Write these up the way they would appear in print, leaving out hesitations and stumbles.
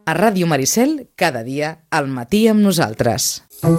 A Ràdio Maricel, cada dia al matí amb nosaltres.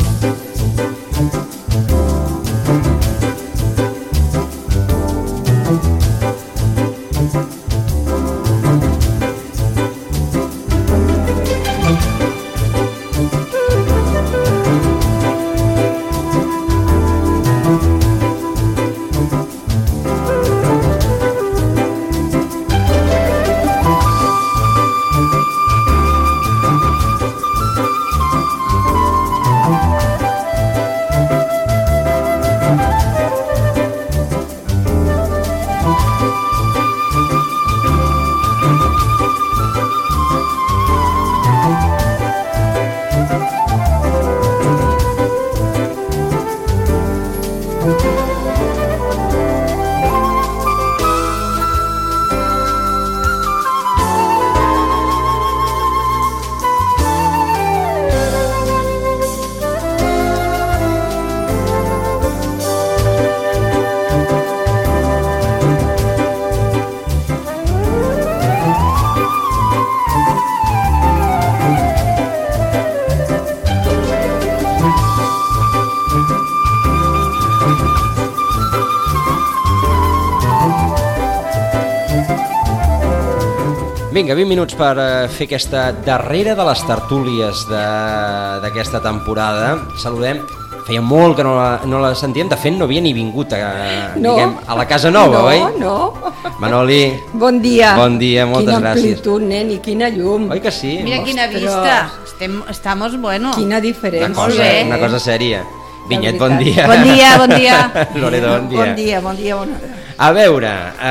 Vinga, 20 minuts per fer aquesta darrera de les tertúlies d'aquesta temporada. Saludem. Feia molt que no la sentíem. De fet, no havia ni vingut a la casa nova, oi? No. Manoli. Bon dia. Bon dia, moltes gràcies. Quina amplitud, nen, i quina llum. Oi que sí? Mira quina vista. Estamos bueno. Quina diferència. Una cosa sèria. Vinyet, bon dia. Bon dia. Loreto, bon dia. Bon dia. A veure,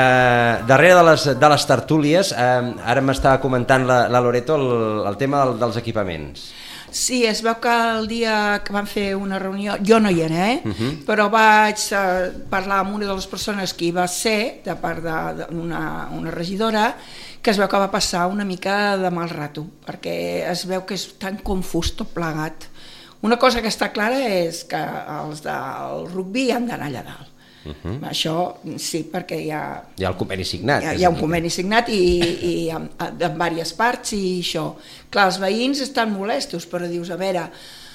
darrere de les tertúlies, ara m'estava comentant la Loreto el tema dels equipaments. Sí, es veu que el dia que vam fer una reunió, jo no hi era, però vaig parlar amb una de les persones que hi va ser, de part d'una regidora, que es veu que va passar una mica de mal rato, perquè es veu que és tan confús tot plegat. Una cosa que està clara és que els del rugbi han d'anar allà dalt. Això sí, perquè hi ha el conveni signat. Hi ha un conveni signat i en diverses parts i això. Clar, els veïns estan molestos, però dius, a veure,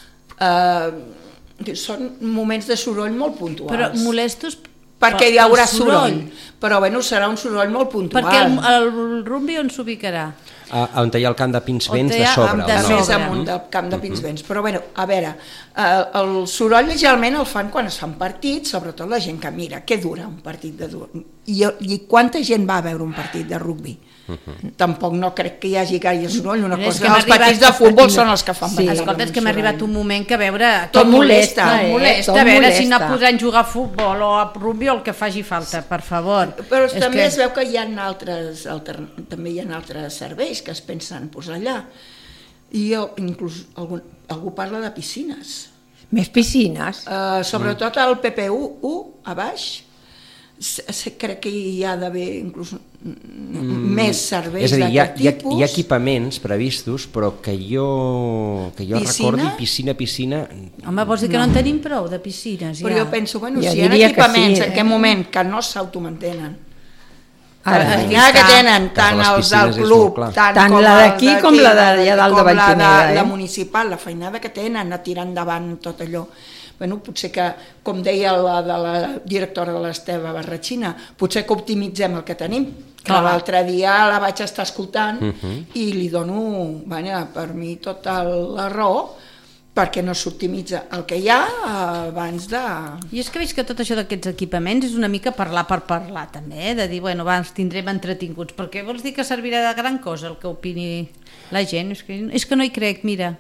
són moments de soroll molt puntuals. Però molestos perquè hi haurà soroll, però bueno, serà un soroll molt puntual. Perquè el rugbi on s'ubicarà? On hi ha el camp de Pinsbens de sobre. Més amunt del camp de Pinsbens. Però bueno, a veure, el soroll generalment el fan quan es fan partits, sobretot la gent que mira, què dura un partit de i quanta gent va a veure un partit de rugbi? Tampoc no crec que hi hagi gaire soroll. Una cosa, els partits de futbol són els que fan ballar. Escolta, és que m'ha arribat un moment que a veure tot molesta, a veure si no podran jugar a futbol o a rugbi o el que faci falta, per favor. Però també es veu que hi ha també hi ha altres serveis que es pensen posar allà. I inclús algú parla de piscines. Més piscines? Sobretot al PPU a baix. Crec que hi ha d'haver inclús més serveis d'aquest tipus. Hi ha equipaments previstos, però que jo recordi piscina... Home, vols dir que no en tenim prou de piscines? Però jo penso, bueno, si hi ha equipaments en aquest moment que no s'automantenen, que tenen tant els del club, tant la d'aquí com la d'allà dalt de Vallpineda, la municipal, la feinada que tenen a tirar endavant tot allò. Bueno, potser que, com deia la de la directora de l'Esteve Barratxina, potser que optimitzem el que tenim. L'altre dia la vaig estar escoltant i li dono, per mi, tota la raó, perquè no s'optimitza el que hi ha abans de... I és que veig que tot això d'aquests equipaments és una mica parlar per parlar, també, de dir, bueno, ens tindrem entretinguts, perquè vols dir que servirà de gran cosa el que opini la gent? És que no hi crec, mira.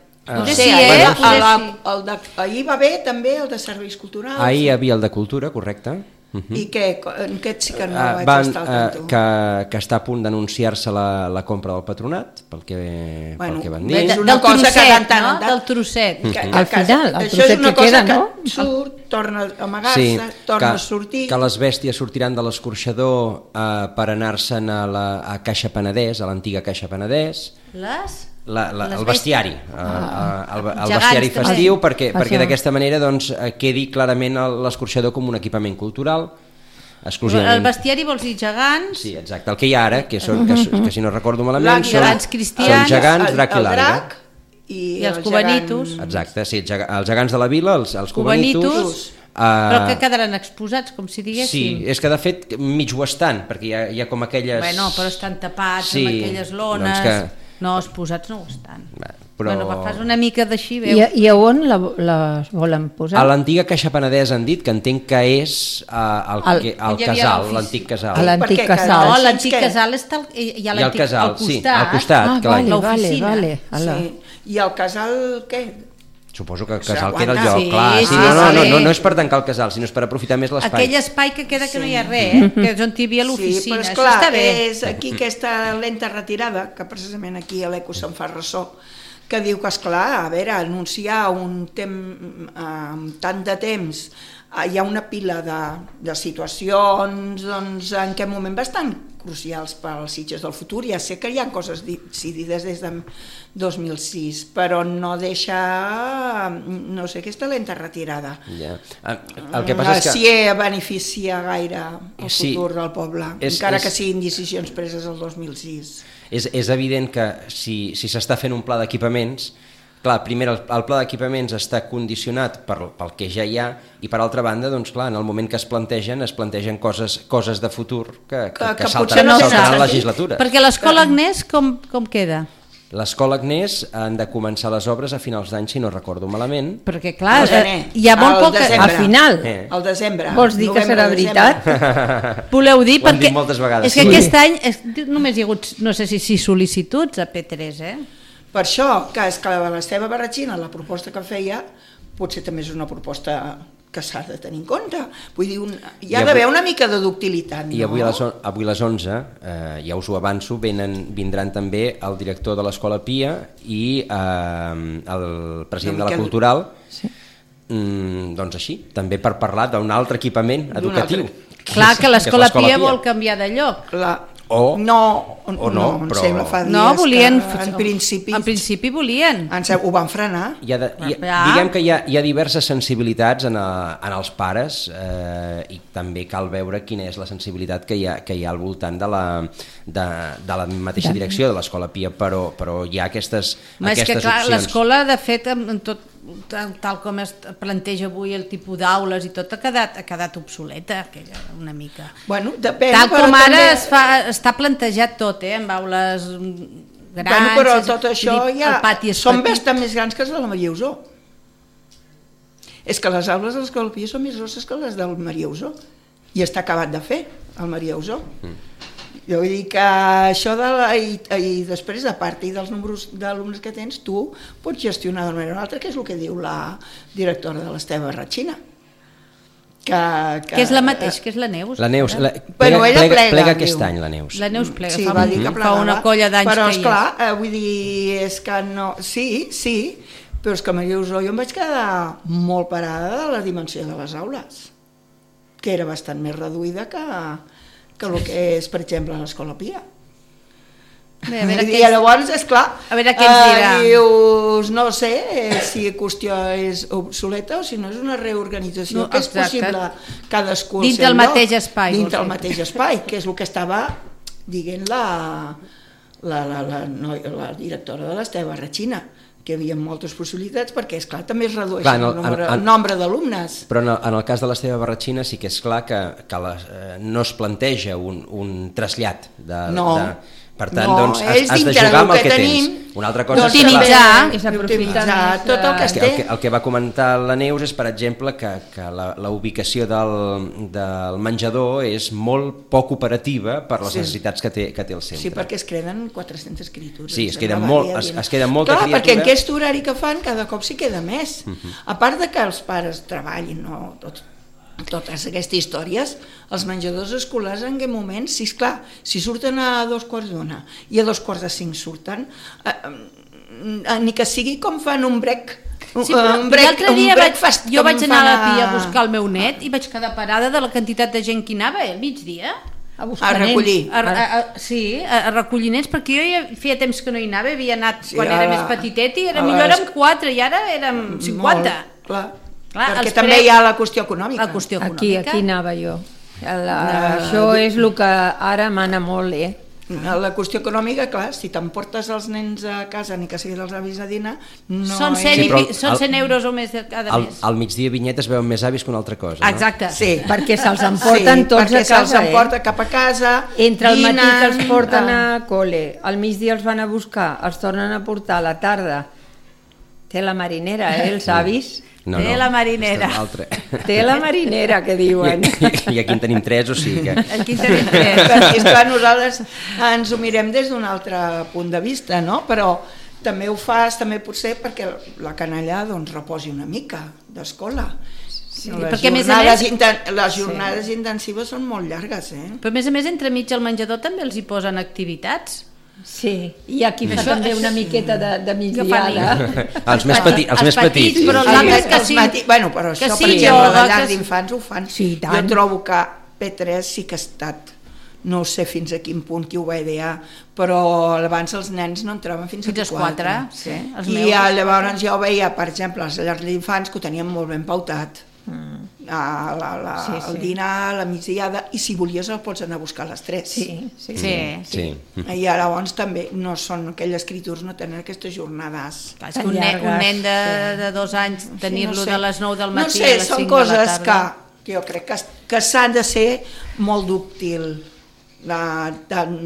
Ahir va bé també el de serveis culturals. Ahir hi havia el de cultura, correcte. I què? En aquest sí que no vaig estar al tanto. Que està a punt d'anunciar-se la compra del patronat, pel que van dir. És una cosa que del trosset. Al final, el trosset que queda, no? Surt, torna a amagar-se, torna a sortir. Que les bèsties sortiran de l'escorxador per anar-se'n a Caixa Penedès, a l'antiga Caixa Penedès. El bestiari, el bestiari festiu, perquè d'aquesta manera quedi clarament l'escorxador com un equipament cultural exclusivament. El bestiari vols dir gegants? Sí, exacte. El que hi ha ara, que si no recordo malament, gegants cristians, són gegants, drac i el l'àliga. drac i els cubanitos. Exacte, sí, els gegants de la vila, els cubanitos. Però que quedaran exposats, com si diguéssim. Sí, és que de fet mig ho estan, perquè hi ha com aquelles... Bueno, però estan tapats amb aquelles lones... Doncs que... No, exposats no ho estan. Però... Bueno, fas una mica d'així, veu. I a on la volen posar? A l'antiga Caixa Penedès han dit que entenc que és el casal, l'antic casal. A l'antic casal. No, l'antic casal està hi ha el casal, al costat. sí, al costat. Ah, clar. vale. Sí. I el casal, què? Suposo que el casal queda al lloc, Sí, clar. sí, No és per tancar el casal, sinó és per aprofitar més l'espai. Aquell espai que queda que no hi ha res, que és on hi havia l'oficina. Sí, però Això esclar, està bé. és aquí aquesta lenta retirada, que precisament aquí a l'Eco se'n fa ressò, que diu que, esclar, a veure, anunciar un temps, tant de temps, hi ha una pila de situacions doncs, en aquest moment bastant crucials pels Sitges del futur. Ja sé que hi ha coses decidides des de 2006, però no deixa, no sé, aquesta lenta retirada. Ja. El que passa és que... Si beneficia gaire el futur del poble, encara que siguin decisions preses el 2006. És evident que si s'està fent un pla d'equipaments, clar, primer el pla d'equipaments està condicionat pel que ja hi ha i per altra banda, doncs clar, en el moment que es plantegen coses de futur que saltaran la legislatura. Perquè l'escola Agnès com queda? L'escola Agnès han de començar les obres a finals d'any, si no recordo malament. Perquè clar, hi ha molt poc... Al final. Al desembre. Vols dir que serà veritat? Voleu dir? Ho hem dit moltes vegades. És que aquest any només hi ha hagut, no sé si 6 sol·licituds a P3, Per això, que és que l'Esteve Barratxina, la proposta que feia, potser també és una proposta que s'ha de tenir en compte. Vull dir, hi ha d'haver una mica de ductilitat, no? I avui a les 11, ja us ho avanço, vindran també el director de l'Escola Pia i el president de la Cultural, doncs així, també per parlar d'un altre equipament educatiu. Clar que l'Escola Pia vol canviar de lloc. Clar. No, però volien, en principi volien. Ho van frenar. Diguem que hi ha diverses sensibilitats en els pares i també cal veure quina és la sensibilitat que hi ha al voltant de la mateixa direcció de l'Escola Pia, però hi ha aquestes opcions. L'escola, de fet, tal com es planteja avui el tipus d'aules i tot, ha quedat obsoleta una mica. Bueno, depèn, tal com ara està plantejat tot, amb aules grans, però tot això el pati és són bastant més grans que les de la Maria Usó. És que les aules de l'Escola Pia són més grosses que les del Maria Usó i està acabat de fer el Maria Usó. Jo vull dir que això i després, a part dels números d'alumnes que tens, tu pots gestionar d'una manera o una altra, que és el que diu la directora de l'Esteve Barratxina. Que és la mateixa, que és la Neus. La Neus, plega aquest any, la Neus. La Neus plega, sí, fa una colla d'anys que hi és. Però, esclar, vull dir, és que no... Sí, però és que a Maria Usó jo em vaig quedar molt parada de la dimensió de les aules, que era bastant més reduïda que el que és, per exemple, a l'Escola Pia. I llavors, esclar, a veure què ens dirà. Dius, no sé si la qüestió és obsoleta o si no és una reorganització, que és possible cadascú dins del mateix espai. Dins del mateix espai, que és el que estava dient la directora de l'Esteve Barratxina, que hi havia moltes possibilitats, perquè, esclar, també es redueix el nombre d'alumnes. Però en el cas de l'Esteve Barratxina sí que és clar que no es planteja un trasllat per tant, doncs, has de jugar amb el que tens. Una altra cosa és aprofitar tot el que es té. El que va comentar la Neus és, per exemple, que la ubicació del menjador és molt poc operativa per les necessitats que té el centre. Sí, perquè es queden 400 criatures. Sí, es queda molta criatura. Clar, perquè en aquest horari que fan cada cop s'hi queda més. A part de que els pares treballin, totes aquestes històries, els menjadors escolars en aquest moment, si surten a 2:15 i a 2:45 surten, ni que sigui com fan un break. Sí, l'altre dia jo vaig anar a la Pia a buscar el meu net i vaig quedar parada de la quantitat de gent que hi anava al migdia a recollir. Sí, a recollir nens, perquè jo ja feia temps que no hi anava, havia anat quan era més petitet i millor érem 4 i ara érem 50. Clar, perquè també hi ha la qüestió econòmica. Aquí anava jo. Això és el que ara mana molt, La qüestió econòmica, clar, si t'emportes els nens a casa, ni que sigui dels avis a dinar, no Són 100, és... són 100 euros o més cada mes. Al migdia vinyet es veuen més avis que una altra cosa, no? Exacte. Sí. perquè se'ls emporten tots a perquè se'ls casa. emporta cap a casa, Entre el matí que els dinen, porten a col·le, al migdia els van a buscar, els tornen a portar a la tarda. Té la marinera, els avis. Té la marinera. Té la marinera, que diuen. I aquí en tenim 3, o sigui que... Aquí en tenim 3. Perquè és clar, nosaltres ens ho mirem des d'un altre punt de vista, no? Però també ho fas, també potser perquè la canalla doncs, reposi una mica d'escola. Sí, perquè a més a més... les jornades intensives són molt llargues, Però a més, entremig al menjador també els hi posen activitats. Sí, i aquí fa també una miqueta de migdiada. Els més petits. Però els altres que sí. Bueno, però això, per exemple, de llar d'infants ho fan. Sí, jo trobo que P3 sí que ha estat, no sé fins a quin punt qui ho va idear, però abans els nens no entraven fins a 4. Sí, I llavors jo veia, per exemple, les llars d'infants que ho tenien molt ben pautat. El dinar, la migdiada, i si volies el pots anar a buscar a les 3. Sí. I llavors també no són aquelles criatures, no tenen aquestes jornades. És que un nen de 2 anys tenir-lo de les 9 del matí a les 5 de la tarda. són coses que jo crec que s'han de ser molt dúctil tant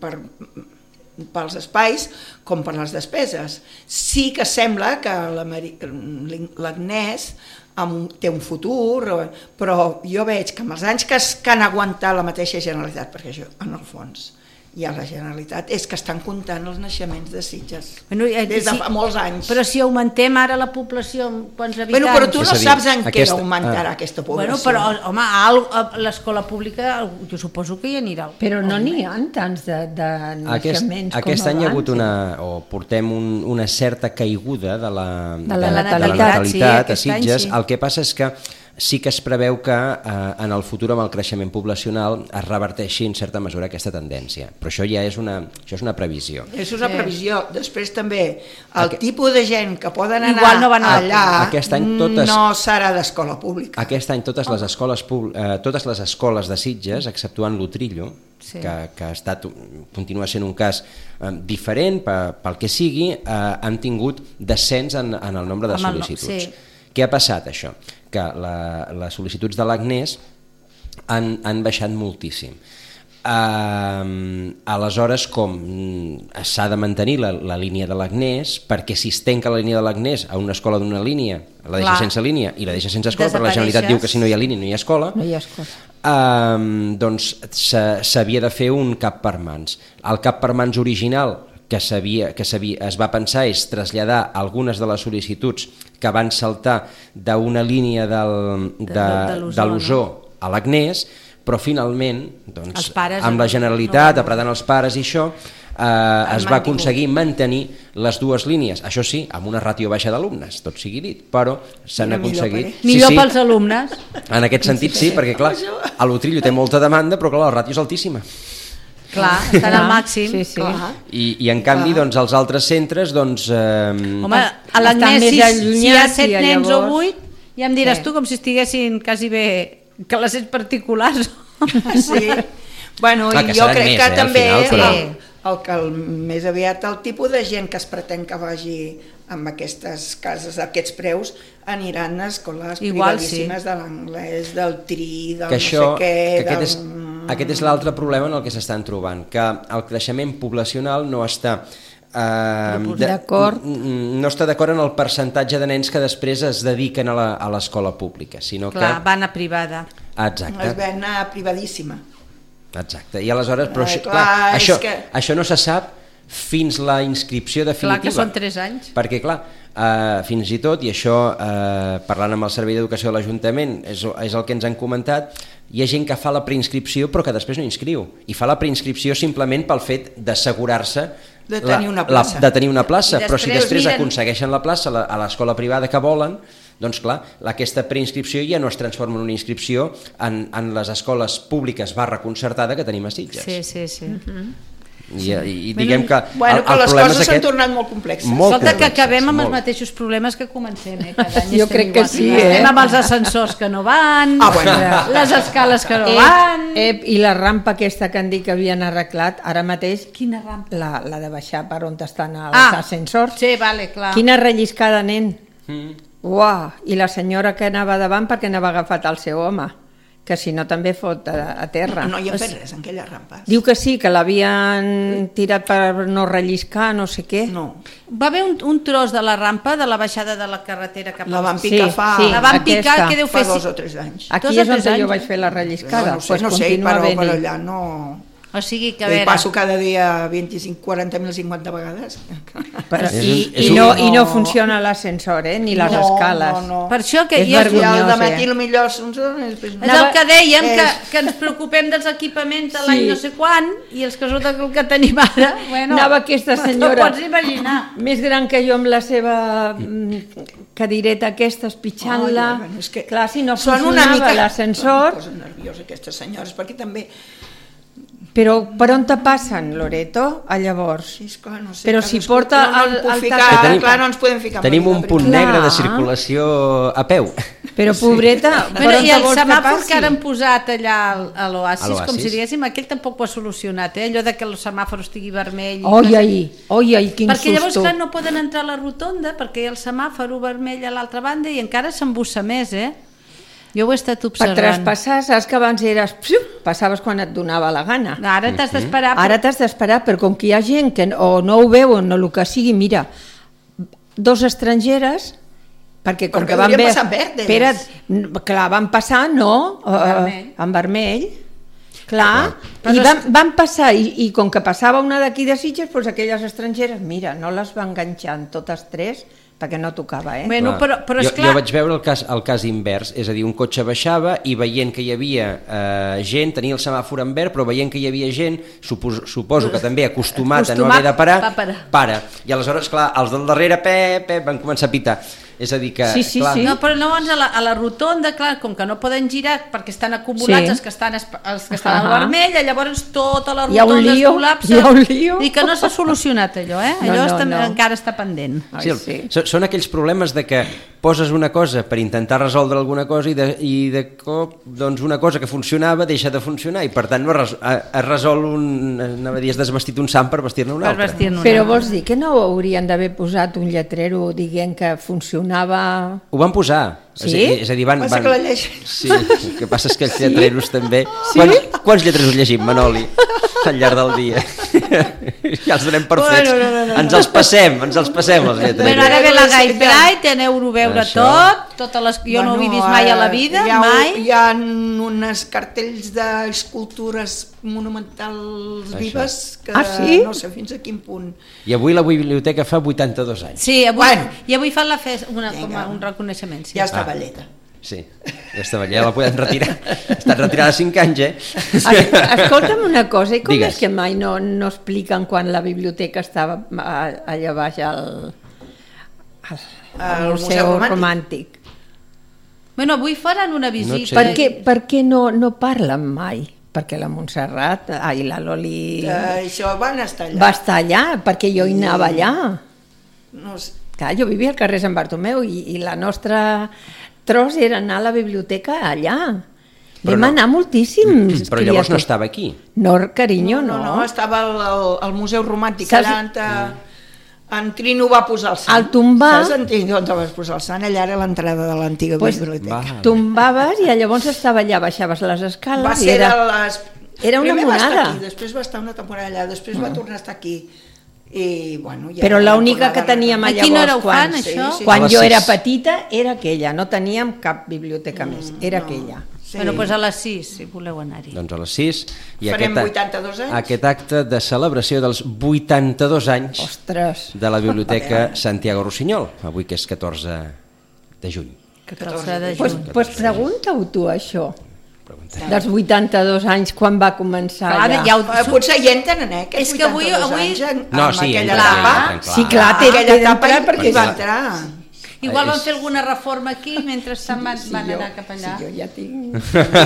pels espais com per les despeses. Sí que sembla que l'Agnès té un futur, però jo veig que amb els anys que han aguantat la mateixa Generalitat, perquè això, en el fons, hi ha la Generalitat, és que estan comptant els naixements de Sitges des de fa molts anys. Però si augmentem ara la població amb quants habitants... Bueno, però tu no saps en què augmentarà aquesta població. Bueno, però, home, a l'escola pública jo suposo que hi anirà. Però no n'hi ha tants de naixements com aquest any hi ha hagut portem una certa caiguda de la natalitat a Sitges. El que passa és que sí que es preveu que en el futur amb el creixement poblacional es reverteixi en certa mesura aquesta tendència, però això ja és una previsió. És una previsió. Després també el tipus de gent que poden anar allà no serà d'escola pública. Aquest any totes les escoles de Sitges, exceptuant l'Utrillo, que continua sent un cas diferent pel que sigui, han tingut descens en el nombre de sol·licituds. Què ha passat, això? Que les sol·licituds de l'Agnès han baixat moltíssim. Aleshores, com s'ha de mantenir la línia de l'Agnès, perquè si es tanca la línia de l'Agnès a una escola d'una línia, la deixa sense línia i la deixa sense escola, però la Generalitat diu que si no hi ha línia no hi ha escola, doncs s'havia de fer un cap per mans. El cap per mans original que es va pensar és traslladar algunes de les sol·licituds que van saltar d'una línia de l'Osó a l'Agnès, però finalment, doncs, amb la Generalitat, apretant els pares i això, es va aconseguir mantenir les dues línies, això sí, amb una ràtio baixa d'alumnes, tot sigui dit, però s'han aconseguit... Millor pels alumnes. En aquest sentit sí, perquè clar, a l'Utrillo té molta demanda, però clar, la ràtio és altíssima. Clar, estan al màxim. I en canvi, doncs, als altres centres, doncs... Home, a l'Agnès, si hi ha 7 nens o 8, ja em diràs tu com si estiguessin quasi bé classes particulars. Sí, bueno, i jo crec que també el més aviat el tipus de gent que es pretén que vagi amb aquestes cases, aquests preus, aniran a escoles privadíssimes de l'anglès, del TRI, del no sé què... Aquest és l'altre problema en el que s'estan trobant, que el creixement poblacional no està no està d'acord en el percentatge de nens que després es dediquen a l'escola pública, sinó que... Clar, van a privada. Exacte. Es ven a privadíssima. Exacte, i aleshores... Però això no se sap fins la inscripció definitiva. Clar, que són 3 anys. Perquè, clar, fins i tot, i això parlant amb el Servei d'Educació de l'Ajuntament és el que ens han comentat, hi ha gent que fa la preinscripció però que després no inscriu, i fa la preinscripció simplement pel fet d'assegurar-se de tenir una plaça. Però si després aconsegueixen la plaça a l'escola privada que volen, doncs clar, aquesta preinscripció ja no es transforma en una inscripció en les escoles públiques / concertada que tenim a Sitges. Sí. I diguem que Bueno, que el les problema coses és s'han aquest... tornat molt complexes. Escolta, que acabem amb els mateixos problemes que comencem, cada any Jo estem crec que igual. sí, Estem amb els ascensors que no van, bueno. les escales que no van... I la rampa aquesta que han dit que havien arreglat, ara mateix, Quina rampa? la de baixar per on estan els ascensors. Sí, vale, clar. Quina relliscada, nen. Uah, i la senyora que anava davant perquè anava agafat el seu home, que si no també fot a terra. No hi ha fet res en aquelles rampes. Diu que sí, que l'havien tirat per no relliscar, no sé què. No, Va haver un tros de la rampa de la baixada de la carretera cap la van al... picar Sí, fa... sí. La van picar, aquesta, què deu fa fer? 2 o 3 anys. Aquí 2 o és on 3 anys. jo vaig fer la relliscada. No sé, continua però havent-hi. per allà no... O sigui que, a Jo veure... hi passo cada dia 25, 40.000, 50 vegades. Però, És i no funciona l'ascensor, ni les escales. No. Per això que És I ja vergonyós. al matí potser són... és el que dèiem, que ens preocupem dels equipaments de l'any no sé quan, i els que resulta que el que tenim ara... Bueno, Anava aquesta senyora, no pots imaginar. més gran que jo amb la seva cadireta aquesta, espitxant-la. Bueno, és que clar, si no són una funcionava mica... l'ascensor... Em posen nerviós aquestes senyores, perquè també... Però per on te passen, Loreto, a llavors? Sí, esclar, no sé, Però si porta no el puc ficar, tacat- Tenim- clar, no ens podem ficar... Tenim un punt Clar. negre de circulació a peu. Però pobreta, per Bueno, on i te el vols que semàfor passi? que ara han posat allà a l'Oasis, A l'Oasis. com si diguéssim, aquell tampoc ho ha solucionat, allò de que el semàfor estigui vermell. Oi, quin perquè llavors, susto. clar, no poden entrar a la rotonda perquè hi ha el semàfor vermell a l'altra banda i encara s'embussa més, Jo ho he estat Per observant. traspassar, saps que abans eres... passaves quan et donava la gana. Ara t'has d'esperar. Ara t'has d'esperar, però com que hi ha gent que o no ho veuen o el que sigui, mira, 2 estrangeres, perquè com Perquè que van haurien bé... passat verd, Espera't, clar, van passar, no? vermell. En vermell. Clar, Però i és- van passar, i com que passava una d'aquí de Sitges, doncs aquelles estrangeres, mira, no les van enganxant totes 3, perquè no tocava, Bueno, Clar. però és jo clar... vaig veure el cas invers, és a dir, un cotxe baixava i veient que hi havia gent, tenia el semàfor en verd, però veient que hi havia gent, suposo que també acostumat a no haver de parar, va parar. para. I aleshores, clar, els del darrere, van començar a pitar. És a dir que... Sí, clar, sí. No, però llavors a la rotonda, clar, com que no poden girar perquè estan acumulats Sí. els que estan al vermell, llavors tota la Hi ha un rotonda es lío, col·lapsa. hi ha un lío. I que no s'ha solucionat allò, Allò no. encara està pendent. Sí, són aquells problemes de que poses una cosa per intentar resoldre alguna cosa i de cop doncs una cosa que funcionava deixa de funcionar i per tant no es resol anava a dir, has desvestit un sant per vestir-ne un Per altre. vestir-ne Però vols dir que no haurien d'haver posat un lletrero dient que funcionava... Ho van posar. Sí? És a dir, van... Passa que la llegeixen. Sí, el que passa és que els lletreros també... Sí? Quants lletreros llegim, Manoli, al llarg del dia? Ja els donem per fets. Ens els passem, els lletreros. Bueno, ara ve la Guide Bright, aneu-ho veure Això. totes les... Jo no ho he vist mai a la vida, mai. Hi ha unes cartells d'escultures monumentals vives que sí? no sé fins a quin punt. I avui la biblioteca fa 82 anys. Sí, Bueno. i avui fan la festa, com Vinga. un reconeixement. Sí. Ja està balleta. Sí, ja la podem retirar. Ha estat retirada 5 anys, Escolta'm una cosa, i com Digues. és que mai no expliquen quan la biblioteca estava allà baix al Museu Romàntic? Bueno, avui faran una visita. Per què no parlen mai? Perquè la Montserrat, la Loli Això van estar allà. va estar allà, perquè jo hi anava allà. No sé. Clar, jo vivia al carrer Sant Bartomeu i la nostra tros era anar a la biblioteca allà. Però Vam no. anar moltíssims. però llavors no estava aquí. No, carinyo, no. No, estava al Museu Romàntic. Saps- Allà en Trino va posar el sant. Al tombar- Saps en Trino on vas posar el sant? Allà era l'entrada de l'antiga biblioteca. va. Tombaves i llavors estava allà, baixaves les escales Va i ser era... de les... era una Primer va estar monada. aquí, després va estar una temporada allà, després va tornar a estar aquí. I, bueno, ja Però va l'única tornar que a teníem A llavors, quina hora ho quan, fan, això? A quan les jo 6. era petita, era aquella, no teníem cap biblioteca més, era aquella. Sí. Bueno, doncs a les 6, si voleu anar-hi. Doncs a les 6. I Farem 82 anys. Aquest acte de celebració dels 82 anys Ostres, de la Biblioteca Santiago Rossinyol, avui que és 14 de juny. 14 de pues, juny. pues pregunta-ho tu, això. Dels 82 anys, quan va començar Clar, allà. ja ho... Potser hi entren, aquests És que avui- 82 avui- anys en No, en sí, aquella entren, etapa. entren, Sí, clar, té Aquella d'entrar etapa perquè hi va entrar. Igual van fer alguna reforma aquí mentre van anar cap allà. Sí, jo ja tinc...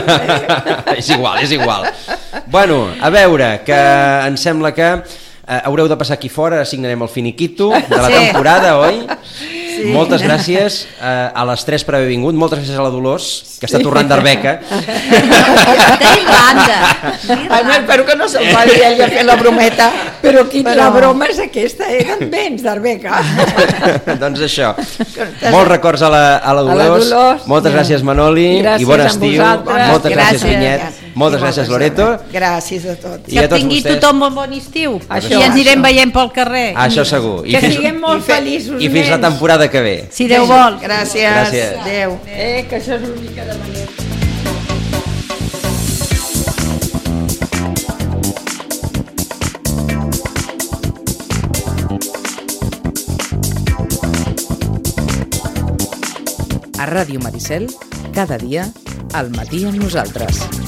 És igual. Bueno, a veure, que em sembla que haureu de passar aquí fora, assignarem el finiquito de la temporada, oi? Sí. Moltes gràcies a les tres per haver vingut, moltes gràcies a la Dolors, que està tornant d'Arbeca. D'Irlanda. Espero que no se'l va dir ella fent la brometa, però la broma és aquesta, eren béns d'Arbeca. Doncs això, molts records a la Dolors, moltes gràcies Manoli, i bon estiu, moltes gràcies Vinyet, moltes gràcies Loreto. Gràcies a tots. Que tingui tothom un bon estiu, i ens anirem veient pel carrer. Això segur. Que siguem molt feliços, i fins la temporada que ve. Si Déu vol. Gràcies. Adéu. Que això és l'únic que demanem. A Ràdio Maricel, cada dia, al matí amb nosaltres.